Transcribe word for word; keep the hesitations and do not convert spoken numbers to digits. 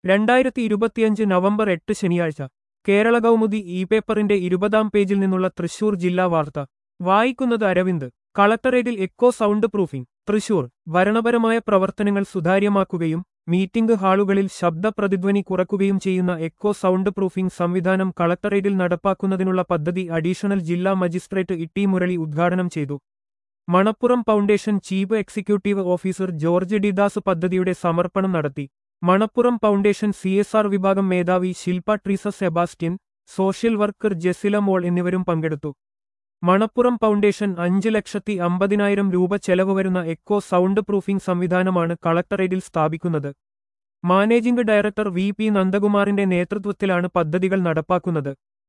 രണ്ടായിരത്തി ഇരുപത്തിയഞ്ച് നവംബർ എട്ട് ശനിയാഴ്ച കേരള കൗമുദി ഇ പേപ്പറിന്റെ ഇരുപതാം പേജിൽ നിന്നുള്ള തൃശൂർ ജില്ലാ വാർത്ത വായിക്കുന്നത് അരവിന്ദ്. കളക്ടറേറ്റിൽ എക്കോ സൗണ്ട് പ്രൂഫിംഗ്. തൃശൂർ ഭരണപരമായ പ്രവർത്തനങ്ങൾ സുതാര്യമാക്കുകയും മീറ്റിംഗ് ഹാളുകളിൽ ശബ്ദ പ്രതിധ്വനി കുറയ്ക്കുകയും ചെയ്യുന്ന എക്കോ സൗണ്ട് പ്രൂഫിംഗ് സംവിധാനം കളക്ടറേറ്റിൽ നടപ്പാക്കുന്നതിനുള്ള പദ്ധതി അഡീഷണൽ ജില്ലാ മജിസ്ട്രേറ്റ് ഇ ടി മുരളി ഉദ്ഘാടനം ചെയ്തു. Manappuram foundation chief executive officer George D Das പദ്ധതിയുടെ സമർപ്പണം നടത്തി. Manappuram foundation C S R വിഭാഗം മേധാവി ശിൽപ ട്രീസ സെബാസ്റ്റ്യൻ, സോഷ്യൽ വർക്കർ ജെസില മോൾ എന്നിവരും പങ്കെടുത്തു. മണപ്പുറം ഫൗണ്ടേഷൻ അഞ്ച് ലക്ഷത്തി അമ്പതിനായിരം രൂപ ചെലവ് വരുന്ന എക്കോ സൗണ്ട് പ്രൂഫിംഗ് സംവിധാനമാണ് കളക്ടറേറ്റിൽ സ്ഥാപിക്കുന്നത്. മാനേജിംഗ് ഡയറക്ടർ വി പി നന്ദകുമാറിന്റെ നേതൃത്വത്തിലാണ് പദ്ധതികൾ നടപ്പാക്കുന്നത്.